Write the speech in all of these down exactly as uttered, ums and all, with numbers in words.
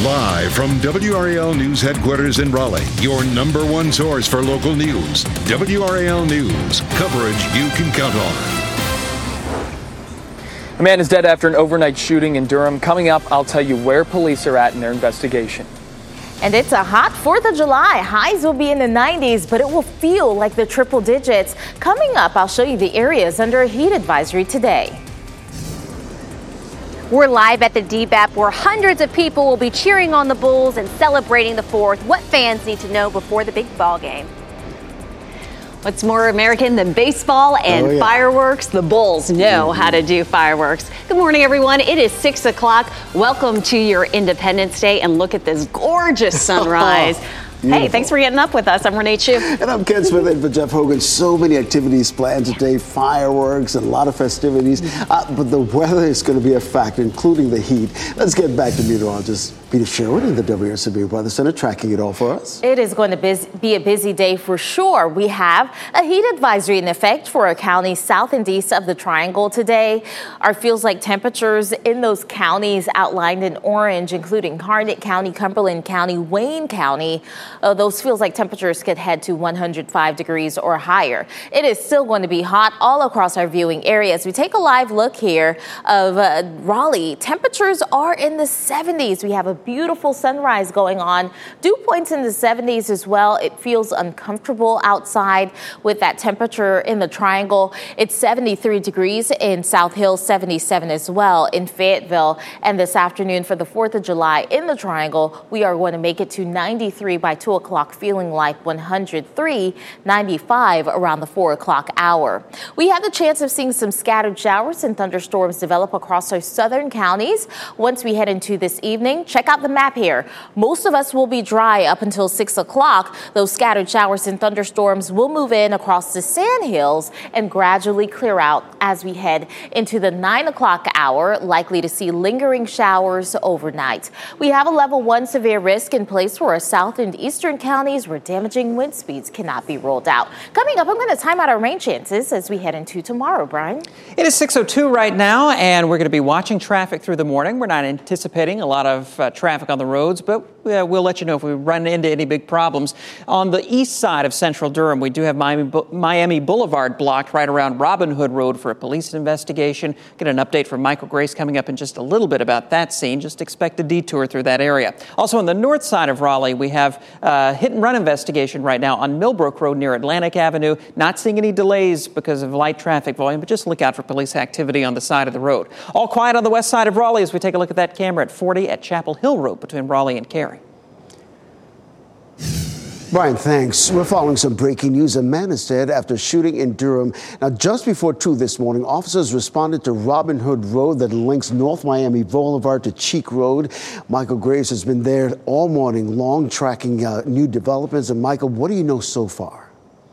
Live from W R A L News headquarters in Raleigh, your number one source for local news. W R A L News, coverage you can count on. A man is dead after an overnight shooting in Durham. Coming up, I'll tell you where police are at in their investigation. And it's a hot fourth of July. Highs will be in the nineties, but it will feel like the triple digits. Coming up, I'll show you the areas under a heat advisory today. We're live at the D B A P where hundreds of people will be cheering on the Bulls and celebrating the fourth. What fans need to know before the big ball game. What's more American than baseball and oh, yeah. fireworks? The Bulls know mm-hmm. how to do fireworks. Good morning, everyone. It is six o'clock. Welcome to your Independence Day, and look at this gorgeous sunrise. Beautiful. Hey, thanks for getting up with us. I'm Renee Chu. And I'm Ken Smith in for Jeff Hogan. So many activities planned today, fireworks and a lot of festivities. Uh, but the weather is going to be a factor, including the heat. Let's get back to meteorologist Peter Sherwood in the W R S B Weather Center tracking it all for us. It is going to be a busy day for sure. We have a heat advisory in effect for our counties south and east of the Triangle today. Our feels like temperatures in those counties outlined in orange, including Harnett County, Cumberland County, Wayne County. Uh, those feels like temperatures could head to one hundred five degrees or higher. It is still going to be hot all across our viewing areas. We take a live look here of uh, Raleigh. Temperatures are in the seventies. We have a beautiful sunrise going on. Dew points in the seventies as well. It feels uncomfortable outside with that temperature in the Triangle. It's seventy-three degrees in South Hill, seventy-seven as well in Fayetteville. And this afternoon for the fourth of July in the Triangle, we are going to make it to ninety-three by two o'clock, feeling like one hundred three, ninety-five around the four o'clock hour. We have the chance of seeing some scattered showers and thunderstorms develop across our southern counties. Once we head into this evening, check out the map here. Most of us will be dry up until six o'clock. Those scattered showers and thunderstorms will move in across the Sand Hills and gradually clear out as we head into the nine o'clock hour, likely to see lingering showers overnight. We have a level one severe risk in place for our south and eastern counties where damaging wind speeds cannot be ruled out. Coming up, I'm going to time out our rain chances as we head into tomorrow, Brian. It is six oh two right now, and we're going to be watching traffic through the morning. We're not anticipating a lot of uh, traffic on the roads, but uh, we'll let you know if we run into any big problems. On the east side of central Durham, we do have Miami, Miami Boulevard blocked right around Robin Hood Road for a police investigation. Get an update from Michael Grace coming up in just a little bit about that scene. Just expect a detour through that area. Also on the north side of Raleigh, we have a hit and run investigation right now on Millbrook Road near Atlantic Avenue. Not seeing any delays because of light traffic volume, but just look out for police activity on the side of the road. All quiet on the west side of Raleigh as we take a look at that camera at forty at Chapel Hill Road between Raleigh and Cary. Brian, thanks. We're following some breaking news. A man is dead after shooting in Durham. Now, just before two this morning, officers responded to Robin Hood Road that links North Miami Boulevard to Cheek Road. Michael Graves has been there all morning long tracking uh, new developments. And Michael, what do you know so far?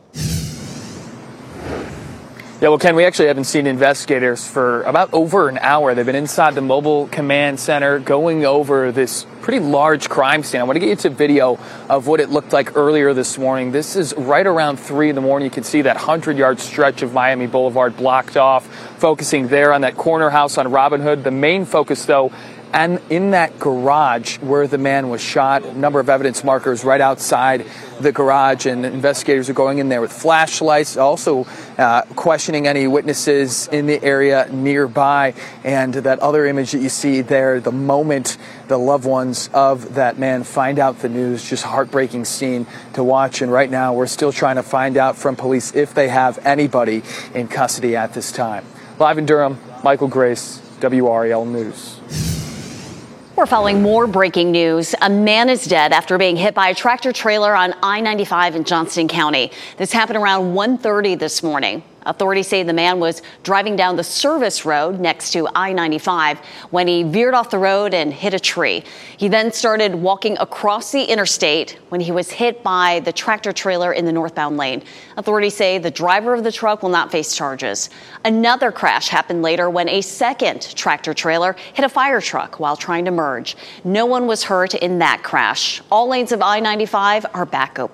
Yeah, well, Ken, we actually haven't seen investigators for about over an hour. They've been inside the mobile command center going over this pretty large crime scene. I want to get you to video of what it looked like earlier this morning. This is right around three in the morning. You can see that hundred-yard stretch of Miami Boulevard blocked off, focusing there on that corner house on Robin Hood. The main focus, though, and in that garage where the man was shot, a number of evidence markers right outside the garage, and investigators are going in there with flashlights, also uh, questioning any witnesses in the area nearby. And that other image that you see there, the moment the loved ones of that man find out the news, just heartbreaking scene to watch. And right now we're still trying to find out from police if they have anybody in custody at this time. Live in Durham, Michael Grace, W R A L News. We're following more breaking news. A man is dead after being hit by a tractor trailer on I ninety-five in Johnston County. This happened around one thirty this morning. Authorities say the man was driving down the service road next to I ninety-five when he veered off the road and hit a tree. He then started walking across the interstate when he was hit by the tractor trailer in the northbound lane. Authorities say the driver of the truck will not face charges. Another crash happened later when a second tractor trailer hit a fire truck while trying to merge. No one was hurt in that crash. All lanes of I ninety-five are back open.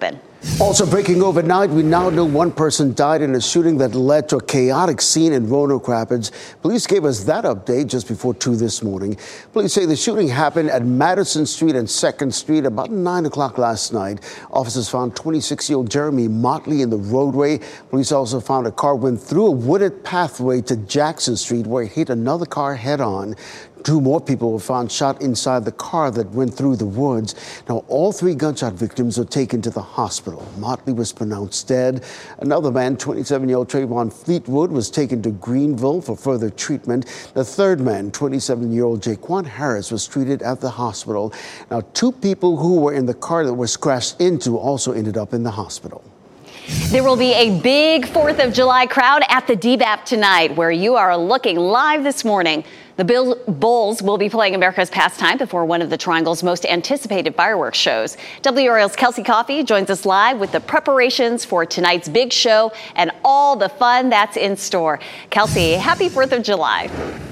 Also breaking overnight, we now know one person died in a shooting that led to a chaotic scene in Roanoke Rapids. Police gave us that update just before two this morning. Police say the shooting happened at Madison Street and second Street about nine o'clock last night. Officers found twenty-six-year-old Jeremy Motley in the roadway. Police also found a car went through a wooded pathway to Jackson Street where it hit another car head-on. Two more people were found shot inside the car that went through the woods. Now, all three gunshot victims were taken to the hospital. Motley was pronounced dead. Another man, twenty-seven-year-old Trayvon Fleetwood, was taken to Greenville for further treatment. The third man, twenty-seven-year-old Jaquan Harris, was treated at the hospital. Now, two people who were in the car that was crashed into also ended up in the hospital. There will be a big fourth of July crowd at the D B A P tonight, where you are looking live this morning. The Bill Bulls will be playing America's Pastime before one of the Triangle's most anticipated fireworks shows. W R A L's Kelsey Coffey joins us live with the preparations for tonight's big show and all the fun that's in store. Kelsey, happy fourth of July.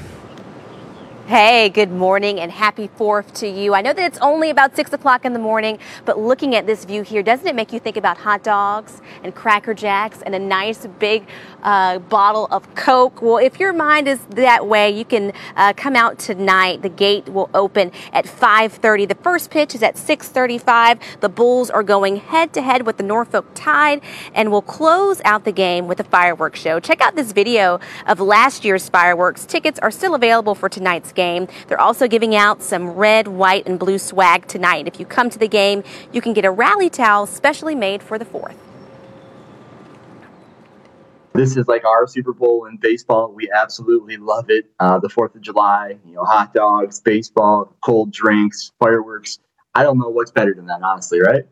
Hey, good morning and happy fourth to you. I know that it's only about six o'clock in the morning, but looking at this view here, doesn't it make you think about hot dogs and Cracker Jacks and a nice big uh, bottle of Coke? Well, if your mind is that way, you can uh, come out tonight. The gate will open at five thirty. The first pitch is at six thirty-five. The Bulls are going head to head with the Norfolk Tide and will close out the game with a fireworks show. Check out this video of last year's fireworks. Tickets are still available for tonight's game. They're also giving out some red, white, and blue swag tonight. If you come to the game, you can get a rally towel specially made for the fourth. This is like our Super Bowl in baseball. We absolutely love it. Uh, the fourth of July, you know, hot dogs, baseball, cold drinks, fireworks. I don't know what's better than that, honestly, right?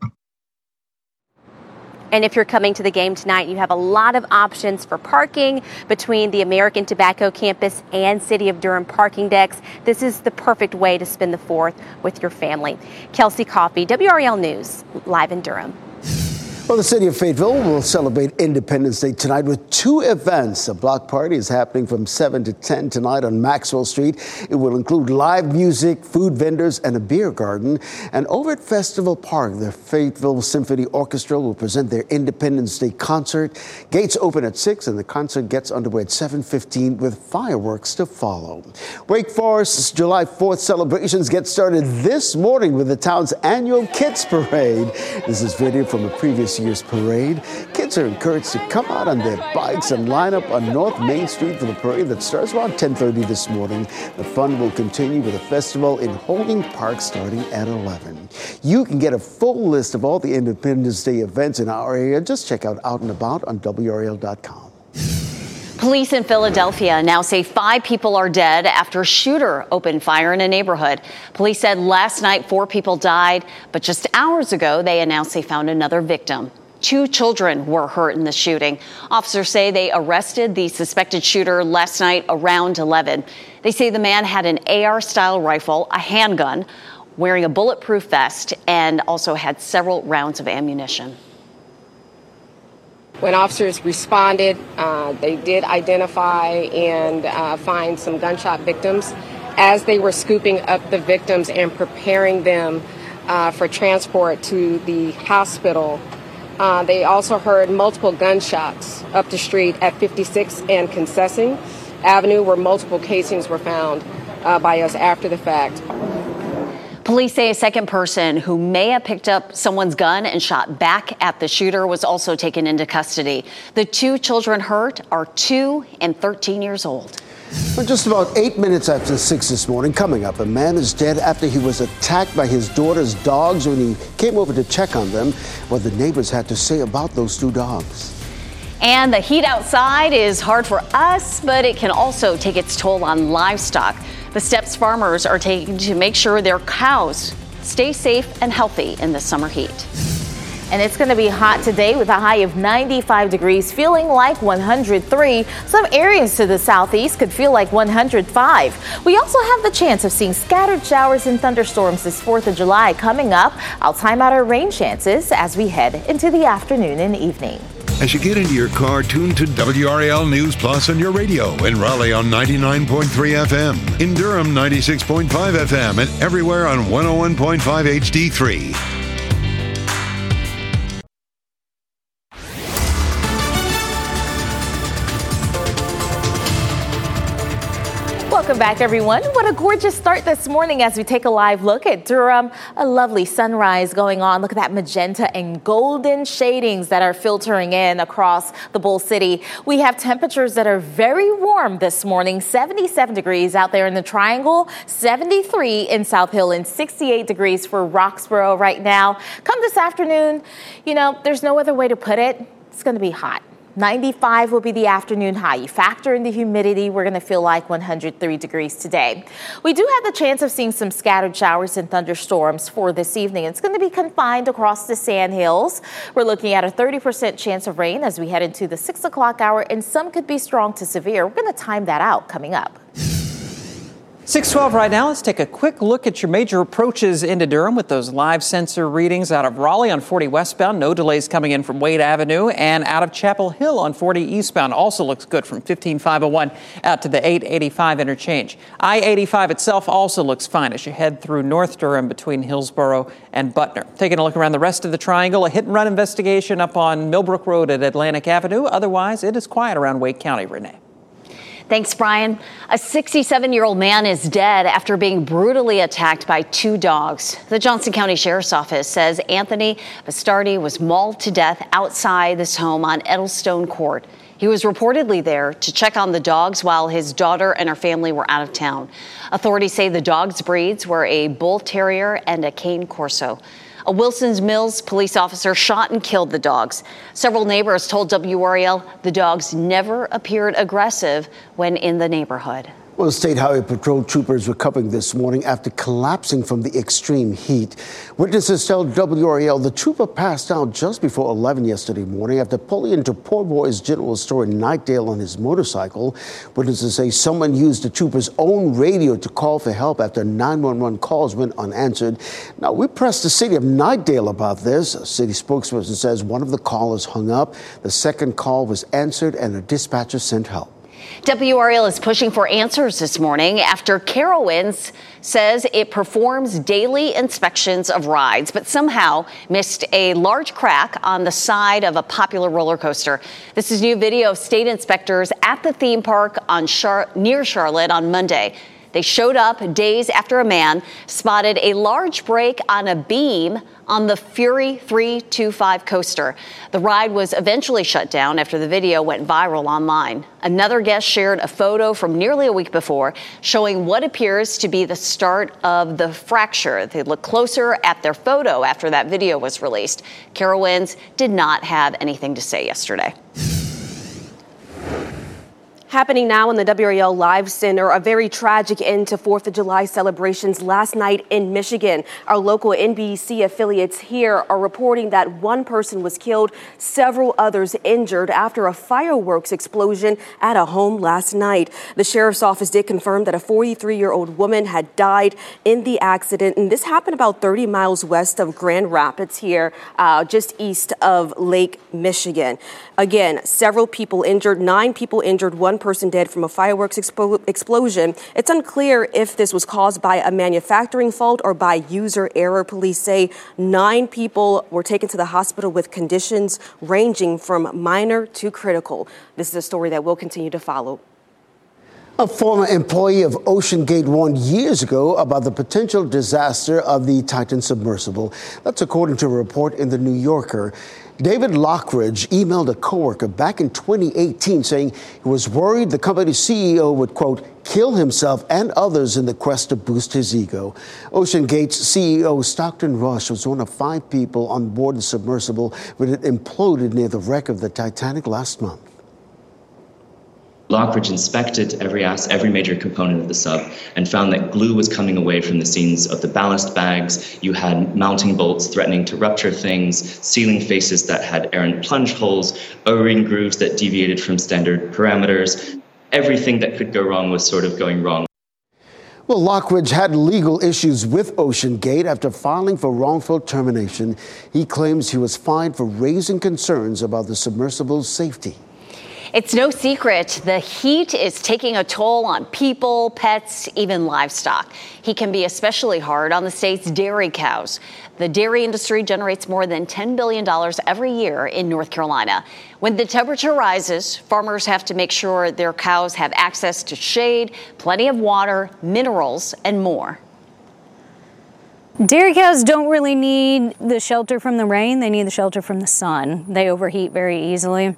And if you're coming to the game tonight, you have a lot of options for parking between the American Tobacco campus and City of Durham parking decks. This is the perfect way to spend the fourth with your family. Kelsey Coffey, W R A L News, live in Durham. Well, the city of Fayetteville will celebrate Independence Day tonight with two events. A block party is happening from seven to ten tonight on Maxwell Street. It will include live music, food vendors, and a beer garden. And over at Festival Park, the Fayetteville Symphony Orchestra will present their Independence Day concert. Gates open at six, and the concert gets underway at seven fifteen with fireworks to follow. Wake Forest's July fourth celebrations get started this morning with the town's annual Kids Parade. This is video from a previous year's parade. Kids are encouraged to come out on their bikes and line up on North Main Street for the parade that starts around ten thirty this morning. The fun will continue with a festival in Holding Park starting at eleven. You can get a full list of all the Independence Day events in our area. Just check out Out and About on W R A L dot com. Police in Philadelphia now say five people are dead after a shooter opened fire in a neighborhood. Police said last night four people died, but just hours ago they announced they found another victim. Two children were hurt in the shooting. Officers say they arrested the suspected shooter last night around eleven. They say the man had an A R-style rifle, a handgun, wearing a bulletproof vest, and also had several rounds of ammunition. When officers responded, uh, they did identify and uh, find some gunshot victims. As they were scooping up the victims and preparing them uh, for transport to the hospital, uh, they also heard multiple gunshots up the street at fifty-sixth and Concessing Avenue, where multiple casings were found uh, by us after the fact. Police say a second person who may have picked up someone's gun and shot back at the shooter was also taken into custody. The two children hurt are two and thirteen years old. Well, just about eight minutes after six this morning, coming up, a man is dead after he was attacked by his daughter's dogs when he came over to check on them. What the neighbors had to say about those two dogs. And the heat outside is hard for us, but it can also take its toll on livestock. The steps farmers are taking to make sure their cows stay safe and healthy in the summer heat. And it's going to be hot today with a high of ninety-five degrees, feeling like one hundred three. Some areas to the southeast could feel like one hundred five. We also have the chance of seeing scattered showers and thunderstorms this fourth of July coming up. I'll time out our rain chances as we head into the afternoon and evening. As you get into your car, tune to W R A L News Plus on your radio. In Raleigh on ninety-nine point three F M. In Durham, ninety-six point five F M. And everywhere on one oh one point five H D three. Welcome back, everyone. What a gorgeous start this morning as we take a live look at Durham. A lovely sunrise going on. Look at that magenta and golden shadings that are filtering in across the Bull City. We have temperatures that are very warm this morning. seventy-seven degrees out there in the Triangle, seventy-three in South Hill, and sixty-eight degrees for Roxborough right now. Come this afternoon, you know, there's no other way to put it. It's going to be hot. ninety-five will be the afternoon high. You factor in the humidity, we're going to feel like one hundred three degrees today. We do have the chance of seeing some scattered showers and thunderstorms for this evening. It's going to be confined across the Sand Hills. We're looking at a thirty percent chance of rain as we head into the six o'clock hour, and some could be strong to severe. We're going to time that out coming up. six twelve right now. Let's take a quick look at your major approaches into Durham with those live sensor readings out of Raleigh on forty westbound. No delays coming in from Wade Avenue, and out of Chapel Hill on forty eastbound. Also looks good from fifteen five oh one out to the eight eighty-five interchange. I eighty-five itself also looks fine as you head through North Durham between Hillsborough and Butner. Taking a look around the rest of the Triangle, a hit and run investigation up on Millbrook Road at Atlantic Avenue. Otherwise, it is quiet around Wake County. Renee. Thanks, Brian. A sixty-seven-year-old man is dead after being brutally attacked by two dogs. The Johnson County Sheriff's Office says Anthony Bastardi was mauled to death outside this home on Edelstone Court. He was reportedly there to check on the dogs while his daughter and her family were out of town. Authorities say the dogs' breeds were a Bull Terrier and a Cane Corso. A Wilson's Mills police officer shot and killed the dogs. Several neighbors told W R A L the dogs never appeared aggressive when in the neighborhood. Well, State Highway Patrol troopers recovering this morning after collapsing from the extreme heat. Witnesses tell W R A L the trooper passed out just before eleven yesterday morning after pulling into Poor Boys General Store in Knightdale on his motorcycle. Witnesses say someone used the trooper's own radio to call for help after nine one one calls went unanswered. Now, we pressed the city of Knightdale about this. A city spokesperson says one of the callers hung up. The second call was answered and a dispatcher sent help. W R A L is pushing for answers this morning after Carowinds says it performs daily inspections of rides, but somehow missed a large crack on the side of a popular roller coaster. This is new video of state inspectors at the theme park on Char- near Charlotte on Monday. They showed up days after a man spotted a large break on a beam on the Fury three two five coaster. The ride was eventually shut down after the video went viral online. Another guest shared a photo from nearly a week before showing what appears to be the start of the fracture. They looked closer at their photo after that video was released. Carowinds did not have anything to say yesterday. Happening now in the W R A L Live Center, a very tragic end to fourth of July celebrations last night in Michigan. Our local N B C affiliates here are reporting that one person was killed, several others injured after a fireworks explosion at a home last night. The sheriff's office did confirm that a forty-three-year-old woman had died in the accident, and this happened about thirty miles west of Grand Rapids here, uh, just east of Lake Michigan. Again, several people injured, nine people injured, one person dead from a fireworks expo- explosion. It's unclear if this was caused by a manufacturing fault or by user error. Police say nine people were taken to the hospital with conditions ranging from minor to critical. This is a story that will continue to follow. A former employee of OceanGate warned years ago about the potential disaster of the Titan submersible. That's according to a report in The New Yorker. David Lockridge emailed a coworker back in twenty eighteen saying he was worried the company's C E O would, quote, kill himself and others in the quest to boost his ego. OceanGate's C E O Stockton Rush was one of five people on board the submersible when it imploded near the wreck of the Titanic last month. Lockridge inspected every ass, every major component of the sub and found that glue was coming away from the seams of the ballast bags. You had mounting bolts threatening to rupture things, ceiling faces that had errant plunge holes, O-ring grooves that deviated from standard parameters. Everything that could go wrong was sort of going wrong. Well, Lockridge had legal issues with OceanGate after filing for wrongful termination. He claims he was fined for raising concerns about the submersible's safety. It's no secret the heat is taking a toll on people, pets, even livestock. Heat can be especially hard on the state's dairy cows. The dairy industry generates more than ten billion dollars every year in North Carolina. When the temperature rises, farmers have to make sure their cows have access to shade, plenty of water, minerals, and more. Dairy cows don't really need the shelter from the rain. They need the shelter from the sun. They overheat very easily.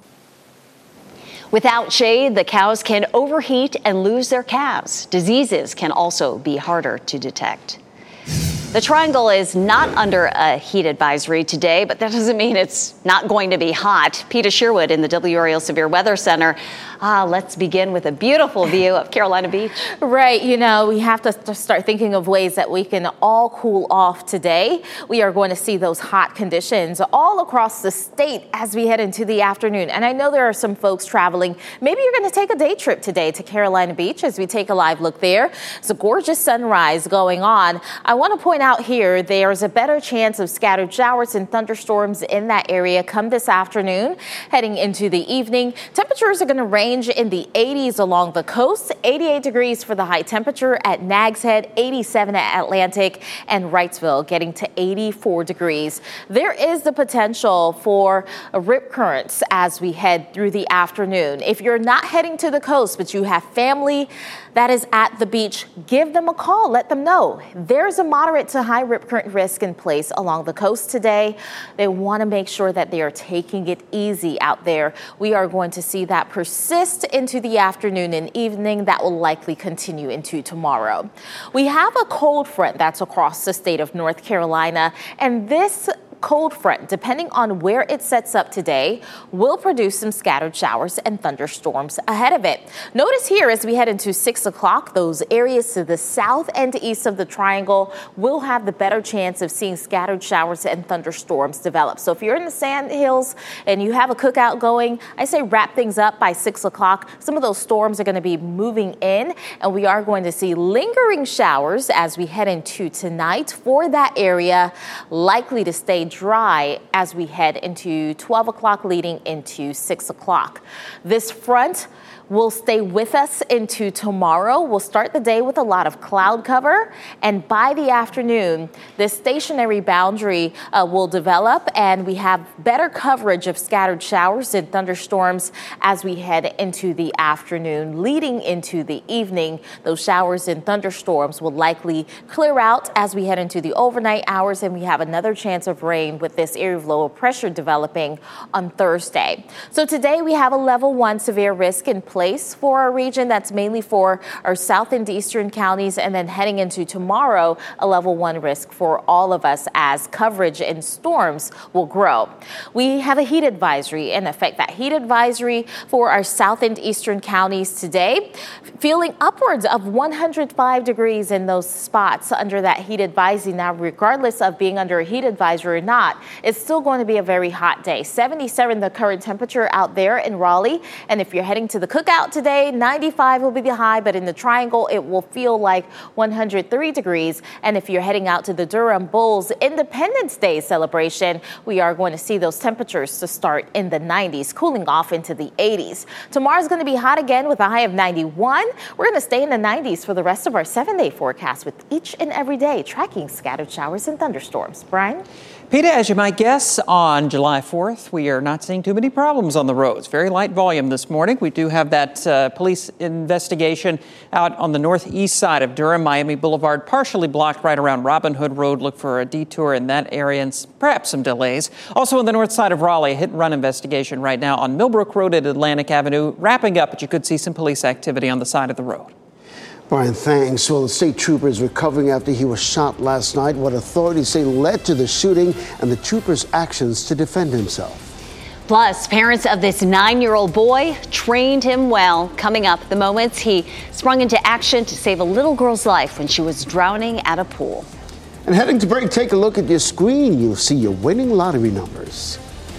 Without shade, the cows can overheat and lose their calves. Diseases can also be harder to detect. The Triangle is not under a heat advisory today, but that doesn't mean it's not going to be hot. Peta Sherwood in the W R A L Severe Weather Center. Ah, let's begin with a beautiful view of Carolina Beach. Right. You know, we have to start thinking of ways that we can all cool off today. We are going to see those hot conditions all across the state as we head into the afternoon. And I know there are some folks traveling. Maybe you're going to take a day trip today to Carolina Beach as we take a live look there. It's a gorgeous sunrise going on. I want to point out here, there's a better chance of scattered showers and thunderstorms in that area come this afternoon. Heading into the evening, temperatures are going to range in the eighties along the coast, eighty-eight degrees for the high temperature at Nags Head, eighty-seven at Atlantic, and Wrightsville getting to eighty-four degrees. There is the potential for rip currents as we head through the afternoon. If you're not heading to the coast, but you have family that is at the beach, give them a call. Let them know there's a moderate to high rip current risk in place along the coast today. They want to make sure that they are taking it easy out there. We are going to see that persist into the afternoon and evening. That will likely continue into tomorrow. We have a cold front that's across the state of North Carolina, and this cold front, depending on where it sets up today, will produce some scattered showers and thunderstorms ahead of it. Notice here as we head into six o'clock, those areas to the south and east of the Triangle will have the better chance of seeing scattered showers and thunderstorms develop. So if you're in the Sand Hills and you have a cookout going, I say wrap things up by six o'clock. Some of those storms are going to be moving in, and we are going to see lingering showers as we head into tonight for that area, likely to stay dry as we head into twelve o'clock leading into six o'clock. This front will stay with us into tomorrow. We'll start the day with a lot of cloud cover, and by the afternoon, this stationary boundary uh, will develop, and we have better coverage of scattered showers and thunderstorms as we head into the afternoon. Leading into the evening, those showers and thunderstorms will likely clear out as we head into the overnight hours, and we have another chance of rain with this area of low pressure developing on Thursday. So today we have a level one severe risk in place for our region. That's mainly for our south and eastern counties, and then heading into tomorrow, a level one risk for all of us as coverage and storms will grow. We have a heat advisory in effect. That heat advisory for our south and eastern counties today, feeling upwards of one hundred five degrees in those spots under that heat advisory. Now, regardless of being under a heat advisory or not, it's still going to be a very hot day. seventy-seven the current temperature out there in Raleigh, and if you're heading to the cookout today, ninety-five will be the high, but in the Triangle, it will feel like one hundred three degrees. And if you're heading out to the Durham Bulls Independence Day celebration, we are going to see those temperatures to start in the nineties, cooling off into the eighties. Tomorrow's going to be hot again with a high of ninety-one. We're going to stay in the nineties for the rest of our seven-day forecast with each and every day tracking scattered showers and thunderstorms. Brian? Peta, as you might guess, on July fourth, we are not seeing too many problems on the roads. Very light volume this morning. We do have that uh, police investigation out on the northeast side of Durham. Miami Boulevard partially blocked right around Robin Hood Road. Look for a detour in that area and perhaps some delays. Also on the north side of Raleigh, a hit-and-run investigation right now on Millbrook Road at Atlantic Avenue. Wrapping up, but you could see some police activity on the side of the road. Brian, thanks. Well, the state trooper is recovering after he was shot last night. What authorities say led to the shooting and the trooper's actions to defend himself. Plus, parents of this nine-year-old boy trained him well. Coming up, the moments he sprung into action to save a little girl's life when she was drowning at a pool. And heading to break, take a look at your screen. You'll see your winning lottery numbers.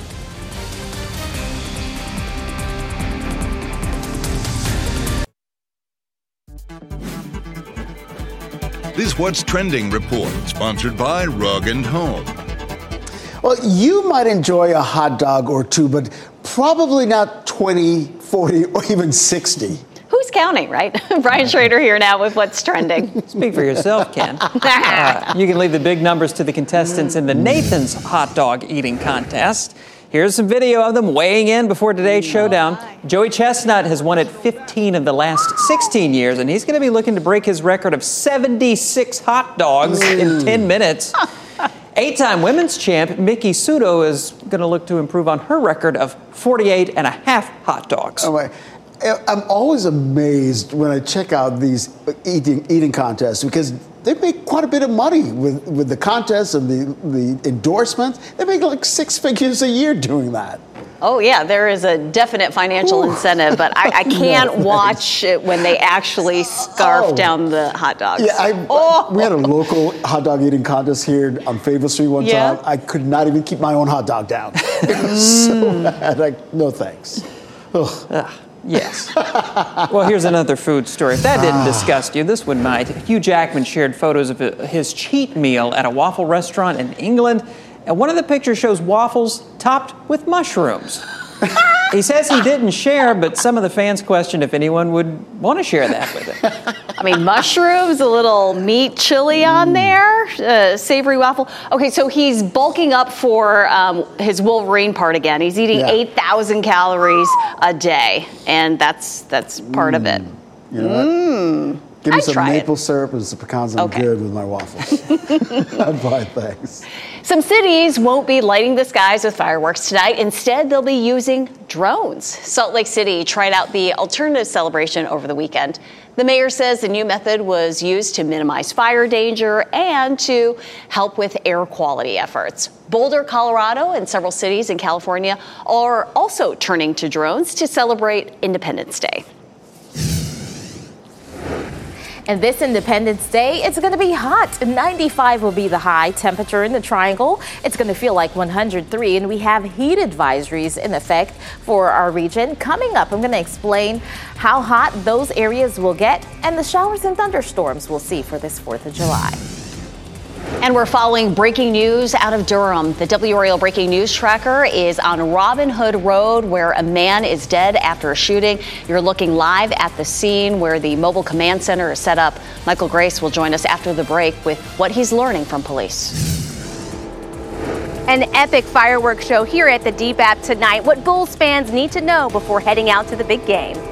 This What's Trending report, sponsored by Rug and Home. Well, you might enjoy a hot dog or two, but probably not twenty forty, or even sixty. Who's counting, right? Brian Schrader here now with what's trending. Speak for yourself, Ken. Uh, you can leave the big numbers to the contestants in the Nathan's hot dog eating contest. Here's some video of them weighing in before today's showdown. Joey Chestnut has won it fifteen of the last sixteen years, and he's going to be looking to break his record of seventy-six hot dogs in ten minutes. Eight-time women's champ Miki Sudo is going to look to improve on her record of forty-eight and a half hot dogs. Oh my. I'm always amazed when I check out these eating eating contests because they make quite a bit of money with, with the contests and the, the endorsements. They make like six figures a year doing that. Oh, yeah, there is a definite financial Ooh. incentive, but I, I can't no, watch it when they actually scarf oh. down the hot dogs. Yeah, I, oh. we had a local hot dog eating contest here on Fayetteville Street one yeah. time. I could not even keep my own hot dog down. It was so bad. Like, no thanks. Ugh. Ugh. Yes. Well, here's another food story. If that didn't disgust you, this one might. Hugh Jackman shared photos of his cheat meal at a waffle restaurant in England, and one of the pictures shows waffles topped with mushrooms. He says he didn't share, but some of the fans questioned if anyone would want to share that with him. I mean, mushrooms, a little meat chili on there, uh, savory waffle. Okay, so he's bulking up for um, his Wolverine part again. He's eating yeah. eight thousand calories a day, and that's that's part mm. of it. You know mm. what? Give me I'd some maple it. syrup and some pecans. I'm okay. good with my waffles. I'd buy thanks. Some cities won't be lighting the skies with fireworks tonight. Instead, they'll be using drones. Salt Lake City tried out the alternative celebration over the weekend. The mayor says the new method was used to minimize fire danger and to help with air quality efforts. Boulder, Colorado, and several cities in California are also turning to drones to celebrate Independence Day. And this Independence Day, it's going to be hot. ninety-five will be the high temperature in the Triangle. It's going to feel like one hundred three, and we have heat advisories in effect for our region. Coming up, I'm going to explain how hot those areas will get and the showers and thunderstorms we'll see for this fourth of July. And we're following breaking news out of Durham. The W R A L Breaking News Tracker is on Robin Hood Road, where a man is dead after a shooting. You're looking live at the scene where the mobile command center is set up. Michael Grace will join us after the break with what he's learning from police. An epic fireworks show here at the D B A P tonight. What Bulls fans need to know before heading out to the big game.